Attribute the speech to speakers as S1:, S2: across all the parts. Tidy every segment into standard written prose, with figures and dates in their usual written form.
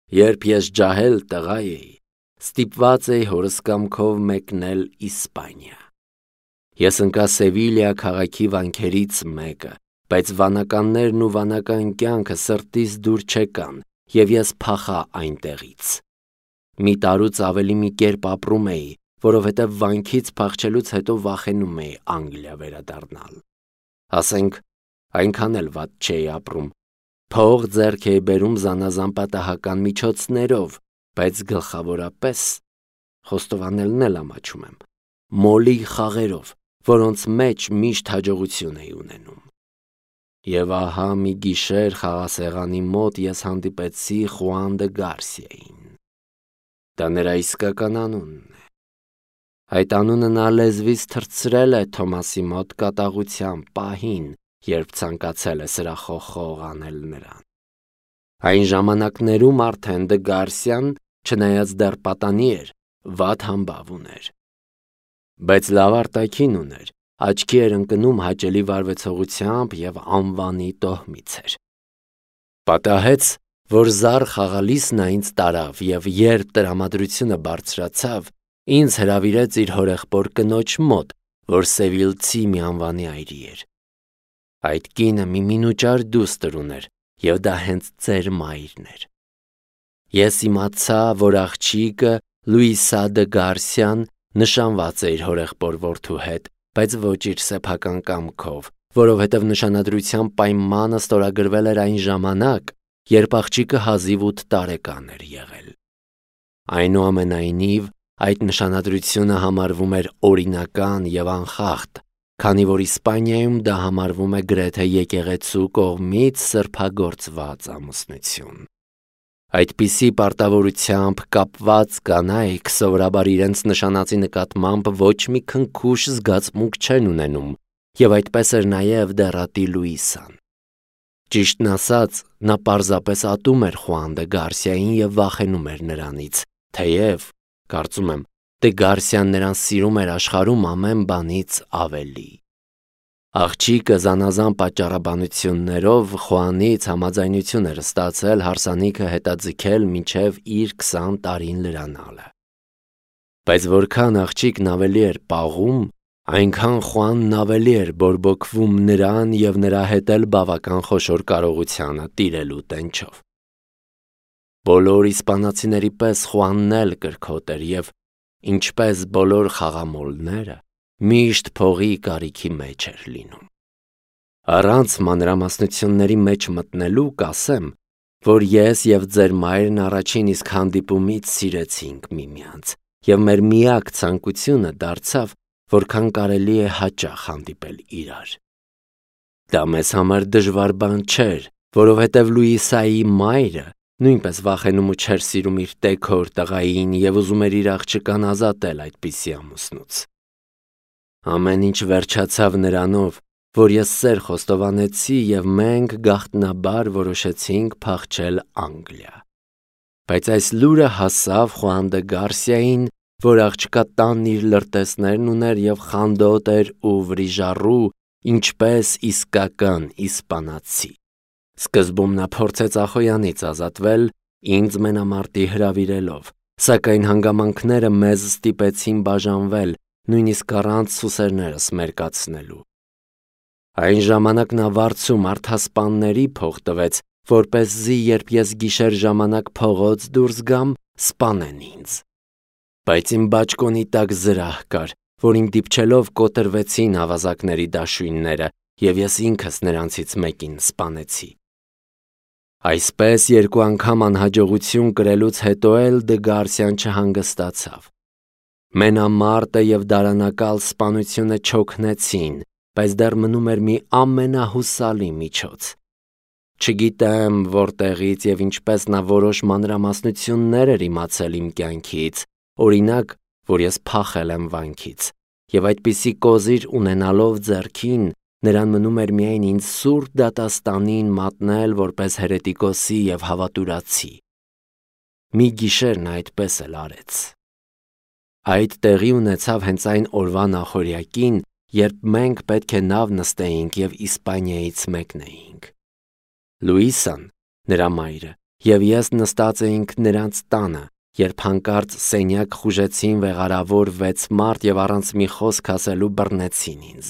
S1: Երբ ես ջահել տղա էի, ստիպված էի հորս կամքով մեկնել Իսպանիա։ Ես ընկա Սևիլիա քաղաքի վանքերից մեկը, բայց վանականներն ու վանական կյանքը սրտիս դուր չեկան, և ես փախա այնտեղից։ Մի տարուց ավելի մի կերպ ապրում էի, որովհետև վանքից փախչելուց հետո վախենում էի Անգլիա վերադառնալ։ Ասենք, այնքան էլ վատ չէի ապրում։ Փող ձեռք էի բերում զանազան պատահական միջոցներով, բայց գլխավորապես, խոստովանելն էլ ամաչում եմ, մոլի խաղերով, որոնց մեջ միշտ հաջողություն էի ունենում։ Եվ ահա մի գիշեր խաղասեղանի մոտ ես հանդիպեցի Խուան դը Գարսիային։ Դա նրա իսկական անունն է։ Այդ անունը նա լեզվից թռցրել է Թոմասի մոտ կատաղության պահին, երբ ցանկացել է սրախոխող անել նրան։ Այն ժամանակներում արդեն դը Գարսիան, չնայած դեռ պատանի էր, վատ համբավ ուներ։ Բայց լավ արտաքին ուներ, աչքի էր ընկնում հաճելի վարվեցողությամբ և անվանի տոհմից էր։ Պատահեց, որ զար խաղալիսն ինձ տարավ և երբ տրամադրությունը բարձրացավ, ինձ հրավիրեց իր հորեղբոր կնոջ մոտ, որ սևիլցի մի անվանի այրի էր։ Այդ կինը մի մինուճար դուստր ուներ, և դա հենց ծեր մայրն էր։ Ես իմացա, որ աղջիկը Լուիսա դը Գարսիան նշանված է իր հորեղբոր որդու հետ, բայց ոչ իր սեփական կամքով, որովհետև նշանադրության պայմանը ստորագրվել էր այն ժամանակ, երբ աղջիկը հազիվ 8 տարեկան էր եղել։ Այնուամենայնիվ, այդ նշանադրությունը համարվում էր օրինական և անխախտ, քանի որ Իսպանիայում դա համարվում է գրեթե եկեղեցու կողմից սրբագործված ամուսնություն։ Այդպիսի պարտավորությամբ կապված կանայք սովորաբար իրենց նշանածի նկատմամբ ոչ մի քնքուշ զգացմունք չեն ունենում, և այդպես էր նաև դեռատի Լուիսան։ Ճիշտն ասած, նա պարզապես ատում էր Խուան դը Գարսիային և վախենում էր նրանից, թեև, կարծում եմ, դը Գարսիան նրան սիրում էր աշխարհում ամեն բանից ավելի։ Աղջիկը զանազան պատճառաբանություններով Խուանից համաձայնություն էր ստացել հարսանիքը հետաձգել մինչև իր 20 տարին լրանալը։ Բայց որքան աղջիկն ավելի էր պաղում, այնքան Խուանն ավելի էր բորբոքվում նրան և նրա հետ էլ բավական խոշոր կարողությանը տիրելու տենչով։ Բոլոր իսպանացիների պես Խուանն էլ կրքոտ էր և, ինչպես բոլոր խաղամոլները, միշտ փողի կարիքի մեջ էր լինում։ Առանց մանրամասնությունների մեջ մտնելու կասեմ, որ ես և ձեր մայրն առաջին իսկ հանդիպումից սիրեցինք միմյանց, և մեր միակ ցանկությունը դարձավ, որքան կարելի է հաճախ հանդիպել իրար։ Դա մեզ համար դժվար բան չէր, որովհետև Լուիսայի մայրը նույնպես վախենում ու չէր սիրում իր տեքոր տղային և ուզում էր իր աղջկան ազատել այդպիսի ամուսնուց։ Ամեն ինչ վերջացավ նրանով, որ ես սեր խոստովանեցի և մենք գաղտնաբար որոշեցինք փախչել Անգլիա։ Բայց այս լուրը հասավ Խուան դը Գարսիային, որ աղջկա տանն իր լրտեսներն ուներ և խանդոտ էր ու վրիժառու, ինչպես իսկական իսպանացի։ Սկզբում նա փորձեց Ախոյանից ազատվել, ինձ մենամարտի հրավիրելով, սակայն հանգամանքները մեզ ստիպեցին բաժանվել, նույնիսկ առանց սուսերներս մերկացնելու։ Այն ժամանակ նա վարձու մարդասպանների փող տվեց, որպեսզի երբ ես գիշեր ժամանակ փողոց դուրս գամ, սպանեն ինձ։ Բայց իմ բաճկոնի տակ զրահ կար, որին դիպչելով կոտրվեցին ավազակների դաշույնները, և ես ինքս նրանցից մեկին սպանեցի։ Այսպես երկու անգամ անհաջողություն կրելուց հետո էլ դը Գարսիան չհանգստացավ։ Մենամարտը և դարանակալ սպանությունը չօգնեցին, բայց դեռ մնում էր մի ամենահուսալի միջոց։ Չգիտեմ որտեղից և ինչպես նա որոշ մանրամասնություններ էր իմացել իմ կյանքից, օրինակ, որ ես փախել եմ վանքից, և այդպիսի կոզիր ունենալով ձեռքին, նրան մնում էր միայն ինձ սուրբ դատաստանին մատնել որպես հերետիկոսի և հավատուրացի։ Մի գիշեր նա այդպես էլ արեց։ Այդ տեղի ունեցավ հենց այն օրվա նախօրյակին, երբ մենք պետք է նավ նստեինք և Իսպանիայից մեկնեինք։ Լուիսան, նրա մայրը, Եվ ես նստած էինք նրանց տանը, երբ հանկարծ սենյակ խուժեցին վեղարավոր 6 մարդ և առանց մի խոսք ասելու բռնեցին ինձ։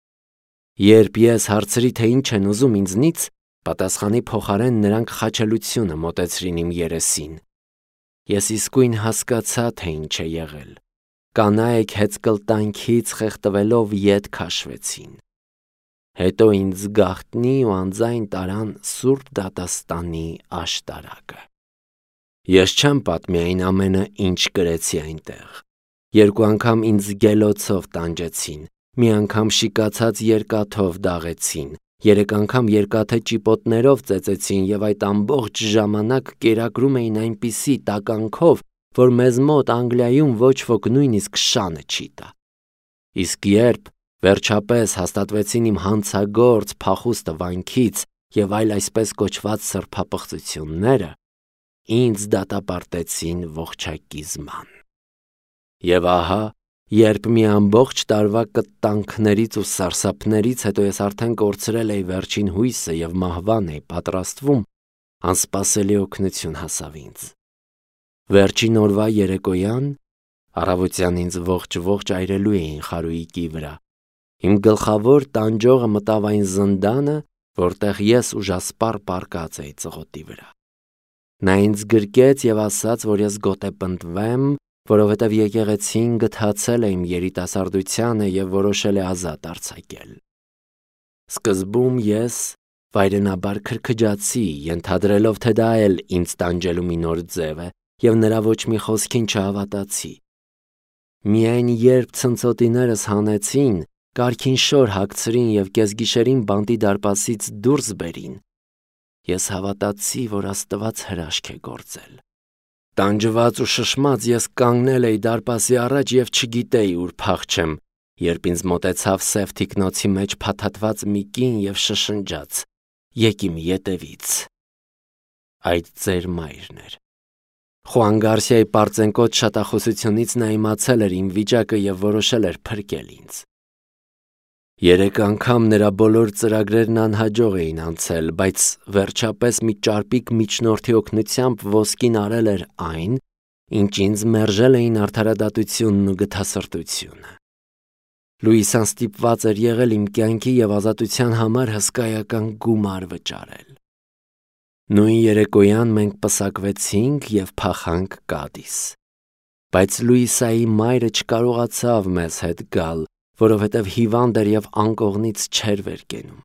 S1: Երբ ես հարցրի, թե ինչ են ուզում ինձնից, պատասխանի փոխարեն նրանք խաչելությունը մոտեցրին իմ երեսին։ Ես իսկույն հասկացա, թե ինչ է եղել։ Կանայք հեծկլտանքից խեղդվելով ետ քաշվեցին։ Հետո ինձ գաղտնի ու անձայն տարան Սուրբ դատաստանի աշտարակը։ Ես չեմ պատմի այն ամենը, ինչ կրեցի այնտեղ։ 2 անգամ ինձ գելոցով տանջեցին, մի անգամ շիկացած երկաթով դաղեցին, 3 անգամ երկաթե ճիպոտներով ծեծեցին և այդ ամբողջ ժամանակ կերակրում էին այնպիսի տականքով, որ մեզ մոտ Անգլիայում ոչ ոք նույնիսկ շանը չի տա։ Իսկ երբ վերջապես հաստատվեցին իմ հանցագործ փախուստը վանքից և այլ այսպես կոչված սրբապղծությունները, ինձ դատապարտեցին ողջակիզման։ Եվ ահա, երբ մի ամբողջ տարվա կտանքներից ու սարսափներից հետո ես արդեն կորցրել էի վերջին հույսը և մահվան էի պատրաստվում, անսպասելի օգնություն հասավ ինձ։ Վերջին օրվա երեկոյան առավոտյան ինձ ողջ այրելու էին խարույկի վրա։ Իմ գլխավոր տանջողը մտավ այն զնդանը, որտեղ ես ուժասպառ պառկած էի ծղոտի վրա։ Նա ինձ գրկեց և ասաց, որ ես գոտեպնդվեմ, որովհետև եկեղեցին գթացել է իմ երիտասարդությանը և որոշել է ազատ արձակել։ Սկզբում ես վայրենաբար քրքջացի, ենթադրելով, թե դա էլ ինձ տանջելու մի նոր ձև է, և նրա ոչ մի խոսքին չհավատացի։ Միայն երբ ցնցոտիներս հանեցին, կարգին շոր հագցրին և կեսգիշերին բանտի դարպասից դուրս բերին, ես հավատացի, որ Աստված հրաշք է գործել։ Տանջված ու շշմած ես կանգնել էի դարպասի առաջ և չգիտեի ուր փախչեմ, երբ ինձ մոտեցավ սև թիկնոցի մեջ փաթաթված մի կին և շշնջաց. «Եկ իմ ետևից»։ Այդ ձեր մայրն էր։ Խուան Գարսիայի պարծենկոտ շատախոսությունից նա իմացել էր իմ վիճակը և որոշել էր փրկել ինձ։ 3 անգամ նրա բոլոր ծրագրերն անհաջող էին անցել, բայց վերջապես մի ճարպիկ միջնորդի օգնությամբ ոսկին արել էր այն, ինչ ինձ մերժել էին արդարադատությունն ու գթասրտությունը։ Լուիսան ստիպված էր եղել իմ կյանքի և ազատության համար հսկայական գումար վճարել։ Նույն երեկոյան մենք պսակվեցինք և փախանք Կադիս։ Բայց Լուիսայի մայրը չկարողացավ մեզ հետ գալ, որովհետև հիվանդ էր և անկողնից չէր վեր կենում։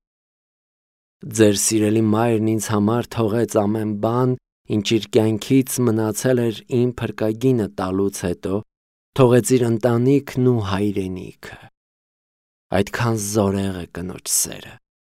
S1: Ձեր սիրելի մայրն ինձ համար թողեց ամեն բան, ինչ իր կյանքից մնացել էր իմ փրկագինը տալուց հետո, թողեց իր ընտանիքն ու հայրենիքը։ Այդքան զորեղ է կնոջ սերը։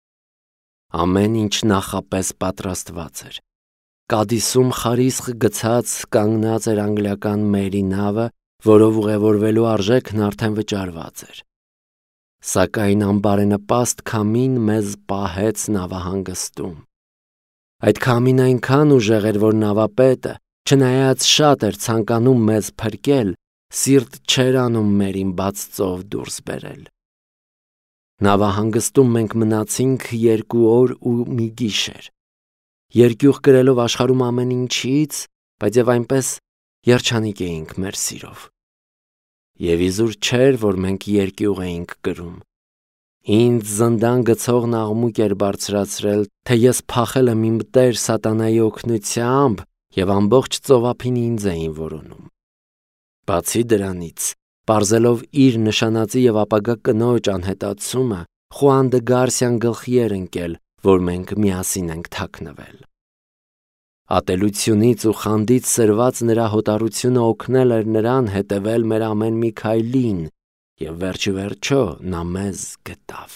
S1: Ամեն ինչ նախապես պատրաստված էր։ Կադիսում խարիսխ գցած կանգնած էր անգլիական մերի նավը, որով ուղևորվելու արժեքն արդեն վճարված էր։ Սակայն անբարենպաստ քամին մեզ պահեց նավահանգստում։ Այդ քամին այնքան ուժեղ էր, որ նավապետը, չնայած շատ էր ցանկանում մեզ փրկել, սիրտ չէր անում մերին բաց ծով դուրս բերել։ Նավահանգստում մենք մնացինք 2 օր ու մի գիշեր, երկյուղ կրելով աշխարհում ամեն ինչից, բայց և այնպես երջանիկ էինք մեր սիրով։ Եվ իզուր չէր, որ մենք երկյուղ էինք կրում։ Ինձ զնդան գցողն աղմուկ էր բարձրացրել, թե ես փախել եմ իմ տեր սատանայի օգնությամբ և ամբողջ ծովափին ինձ էին որոնում։ Բացի դրանից, պարզելով իր նշանածի և ապագա կնոջ անհետացումը, Խուան դը Գարսիան գլխի էր ընկել, որ մենք միասին ենք թաքնվել։ Ատելությունից ու խանդից սրված նրա հոտառությունը օգնել էր նրան հետևել մեր ամեն մի քայլին, և վերջիվերջո նա մեզ գտավ։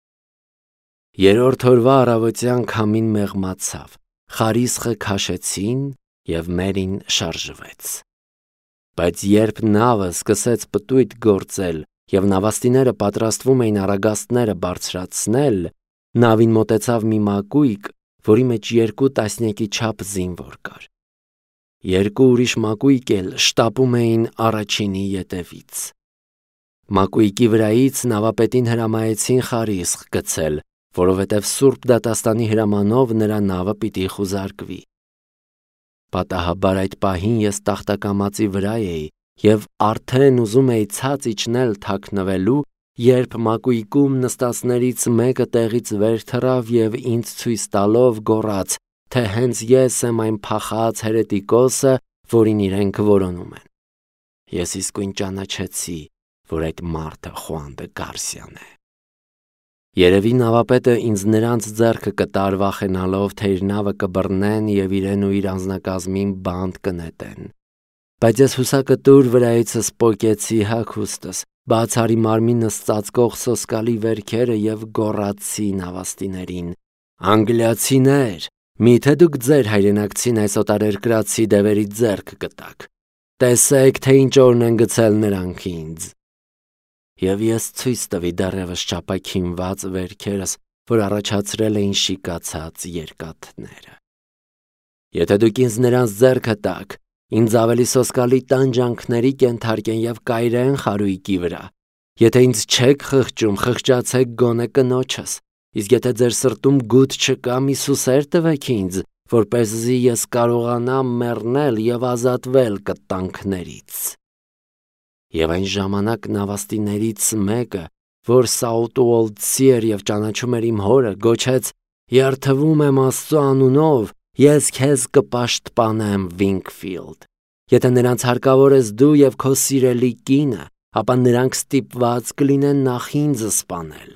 S1: 3-րդ օրվա առավոտյան քամին մեղմացավ, խարիսխը քաշեցին և մերին շարժվեց։ Բայց երբ նավը սկսեց պտույտ գործել և նավաստիները պատրաստվում էին առագաստները բարձրացնել, նավին մոտեցավ մի մակույկ, որի մեջ 2 տասնյակի չափ զինվոր կար։ 2 ուրիշ մակույկ էլ շտապում էին առաջինի ետևից։ Մակույկի վրայից նավապետին հրամայեցին խարիսխ գցել, որովհետև Սուրբ դատաստանի հրամանով նրա նավը պիտի խուզարկվի։ Պատահաբար այդ պահին ես տախտակամածի վրա էի և արդեն ուզում էի ցած իջնել թաքնվելու, երբ մակույկում նստածներից մեկը տեղից վեր թռավ և ինձ ցույց տալով գոռաց, թե հենց ես եմ այն փախած հերետիկոսը, որին իրենք որոնում են։ Ես իսկույն ճանաչեցի, որ այդ մարդը Խուան դե Գարսիան է։ Երևի նավապետը ինձ նրանց ձեռքը կտար վախենալով, թե իր նավը կբռնեն և իրեն ու իր անձնակազմին բանտ կնետեն։ Բայց ես հուսակտուր վրայիցս պոկեցի հագուստս, բացարի մարմինս ծածկող սոսկալի վերքերը և գոռացի նավաստիներին. «Անգլիացիներ, միթե դուք ձեր հայրենակցին այս օտարերկրացի դևերի ձեռք կտաք։ Տեսեք, թե ինչ օրն են գցել նրանք ինձ»։ Եվ ես ցույց տվի դեռևս չափաքինված վերքերս, որ առաջացրել էին շիկացած երկաթները։ Եթե դուք ինձ նրանց ձեռքը տաք, ինձ ավելի սոսկալի տանջանքների կենթարկեն և կայրեն խարույկի վրա։ Եթե ինձ չեք խղճում, խղճացեք գոնե կնոջս, իսկ եթե ձեր սրտում գութ չկա, մի սուսեր տվեք ինձ, որպեսզի ես կարողանամ մեռնել և ազատվել կտանքներից։ Եվ այն ժամանակ նավաստիներից մեկը, որ Սաութուոլթցի էր և ճանաչում էր իմ հորը, գոչեց. «Երդվում եմ Աստծո անունով, ես քեզ կպաշտպանեմ, Վինքֆիլդ։ Եթե նրանց հարկավոր ես դու և քո սիրելի կինը, ապա նրանք ստիպված կլինեն նախ ինձ սպանել»։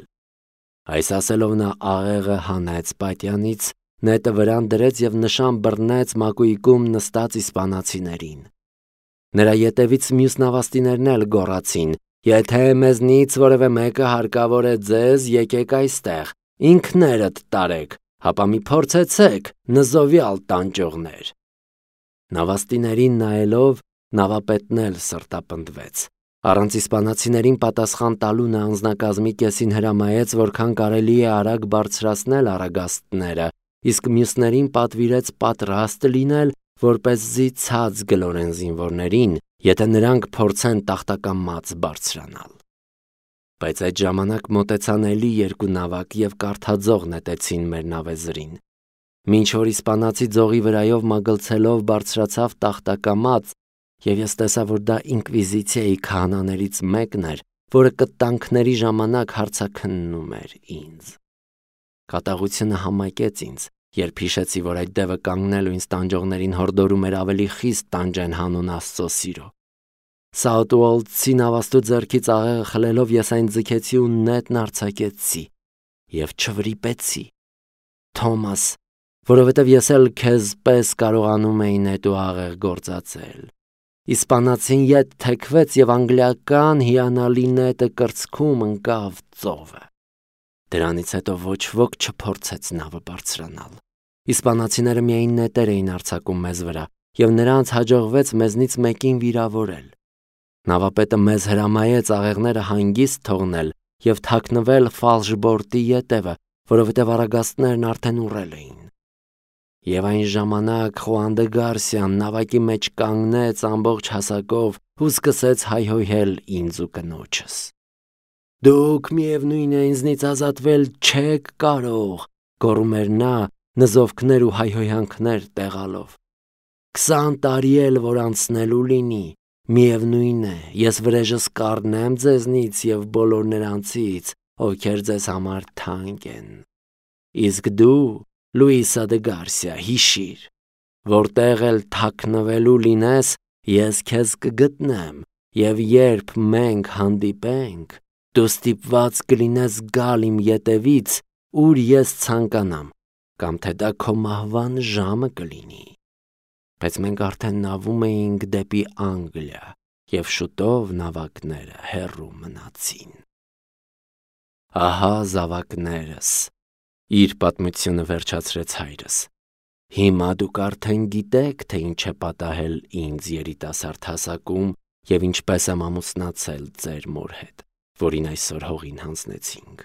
S1: Այս ասելով նա աղեղը հանեց պատյանից, նետը վրան դրեց և նշան բռնեց մակույկում նստած իսպանացիներին։ Նրա ետևից մյուս նավաստիներն էլ գոռացին. «Եթե մեզնից որևէ մեկը հարկավոր է ձեզ, եկեք այստեղ, ինքներդ տարեք, հապա մի փորձեցեք, նզովյալ տանջողներ»։ Նավաստիներին նայելով, նավապետն էլ սրտապնդվեց։ Առանց իսպանացիներին պատասխան տալու նա անձնակազմի կեսին հրամայեց, որքան կարելի է արագ բարձրացնել առագաստները, իսկ մյուսներին պատվիրեց պատրաստ լինել, որպեսզի ցած գլորեն զինվորներին, եթե նրանք փորձեն տախտակամած բարձրանալ։ Բայց այդ ժամանակ մոտեցան էլի երկու նավակ և կարթաձող նետեցին մեր նավեզրին։ Մինչ որ իսպանացի ձողի վրայով մագլցելով բարձրացավ տախտակամած, և ես տեսա, որ դա ինկվիզիցիայի քահանաներից մեկն էր, որը կտանքների ժամանակ հարցաքննում էր ինձ։ Կատաղությունը համակեց ինձ, երբ հիշեցի, որ այդ դևը կանգնել ու ինձ տանջողներին հորդորում էր ավելի խիստ տանջեն հանուն Աստծո սիրո։ Սաութուոլթցի նավաստու ձեռքից աղեղը խլելով ես այն ձգեցի ու նետն արձակեցի և չվրիպեցի։ Թոմաս, որովհետև ես էլ քեզ պես կարողանում էի նետ ու աղեղ գործածել։ Իսպանացին ետ թեքվեց և անգլիական հիանալի նետը կրծքում ընկավ ծովը։ Դրանից հետո ոչ ոք չփորձեց նավը բարձրանալ։ Իսպանացիները միայն նետեր էին արձակում մեզ վրա, և նրանց հաջողվեց մեզնից մեկին վիրավորել։ Նավապետը մեզ հրամայեց աղեղները հանգիստ թողնել և թաքնվել ֆալշբորտի ետևը, որովհետև առագաստներն արդեն ուռել էին։ Եվ այն ժամանակ Խուան դե Գարսիան նավակի մեջ կանգնեց ամբողջ հասակով ու սկսեց հայհոյել ինձ ու կնոջս։ «Դուք միևնույն է ինձնից ազատվել չեք կարող», գոռում էր նա, նզովքներ ու հայհոյանքներ տեղալով։ «20 տարի էլ որ անցնելու լինի, միևնույն է, ես վրեժս կառնեմ ձեզնից և բոլոր նրանցից, ովքեր ձեզ համար թանկ են։ Իսկ դու, Լուիսա դե Գարսիա, հիշիր, որտեղ էլ թաքնվելու լինես, ես քեզ կգտնեմ, և երբ մենք հանդիպենք, դու ստիպված կլինես գալ իմ ետևից, ուր ես ցանկանամ, կամ թե դա քո մահվան ժամը կլինի»։ Բայց մենք արդեն նավում էինք դեպի Անգլիա, և շուտով նավակները հեռու մնացին։ Ահա զավակներս, իր պատմությունը վերջացրեց հայրս։ Հիմա դուք արդեն գիտեք, թե ինչ է պատահել ինձ երիտասարդ հասակում և ինչպես եմ ամուսնացել ձեր մոր հետ, որին այսօր հողին հանձնեցինք։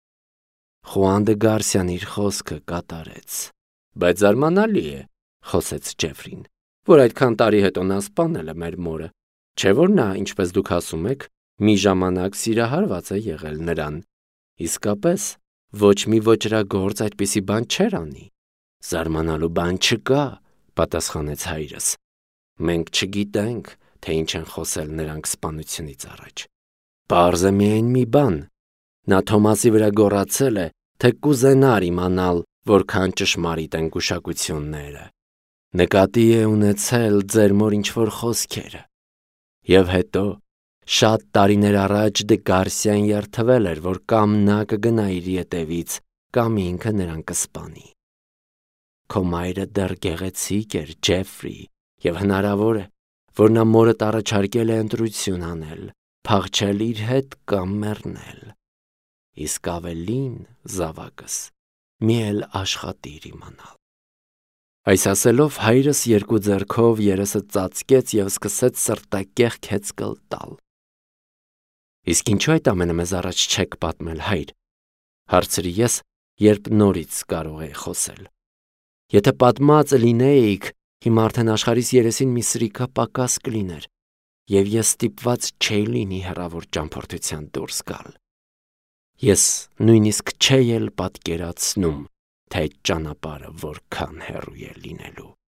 S1: Խուան դե Գարսիան իր խոսքը կատարեց։ Բայց զարմանալի է, խոսեց Ջեֆրին, որ այդքան տարի հետո նա սպանել է մեր մորը, չէ՞ որ նա, ինչպես դուք ասում եք, մի ժամանակ սիրահարված է եղել նրան։ Իսկապես, ոչ մի ոճրագործ այդպիսի բան չէր անի։ Զարմանալու բան չկա, պատասխանեց հայրս։ Մենք չգիտենք, թե ինչ են խոսել նրանք սպանությունից առաջ։ Պարզ է միայն մի բան. նա Թոմասի վրա գոռացել է, թե կուզենար իմանալ, որքան ճշմարիտ են գուշակությունները։ Նկատի է ունեցել ձեր մոր ինչ-որ խոսքերը։ Եվ հետո, շատ տարիներ առաջ Դե Գարսիան երդվել էր, որ կամ նա կգնա իր ետևից, կամ ինքը նրան կսպանի։ Քո մայրը դեռ գեղեցիկ էր, Ջեֆրի, և հնարավոր է, որ նա մորդ առաջարկել է ընտրություն անել, փախչել իր հետ կամ մեռնել։ Իսկ ավելին, զավակս, մի էլ աշխատիր իմանալ։ Այս ասելով հայրս երկու ձեռքով երեսը ծածկեց և սկսեց սրտակեղ քեցկլ տալ։ Իսկ ինչու այդ ամենը մեզ առաջ չեք պատմել, հայր, հարցրի ես, երբ նորից կարող էի խոսել։ Եթե պատմած լինեիք, հիմա արդեն աշխարհիս երեսին մի սրիկա պակաս կլիներ, և ես ստիպված չէի լինի հեռավոր ճամփորդության դուրս գալ։ Ես նույնիսկ չէի էլ պատկերացնում, թե այդ ճանապարհը որքան հեռու է լինելու։